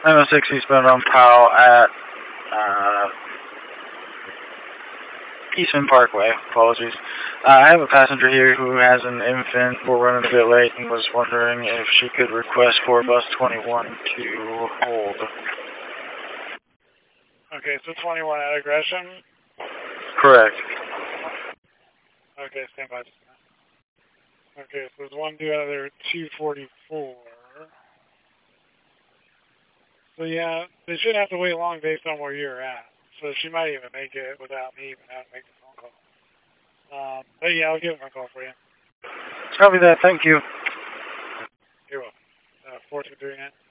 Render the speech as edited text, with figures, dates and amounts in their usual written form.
906 eastbound on Powell at Eastman Parkway. Apologies. I have a passenger here who has an infant. We're running a bit late and was wondering if she could request for bus 21 to hold. Okay, so 21 at Aggression? Correct. Okay, stand by just a minute. Okay, so there's one due out of there at 244. So yeah, they shouldn't have to wait long based on where you're at. So she might even make it without me even having to make the phone call. But yeah, I'll give them a call for you. Copy that, thank you. You're welcome. 4239.